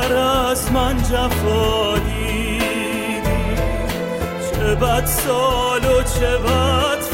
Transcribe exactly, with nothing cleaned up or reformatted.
بر از من جفا دیدی، چه بد سال و چه بد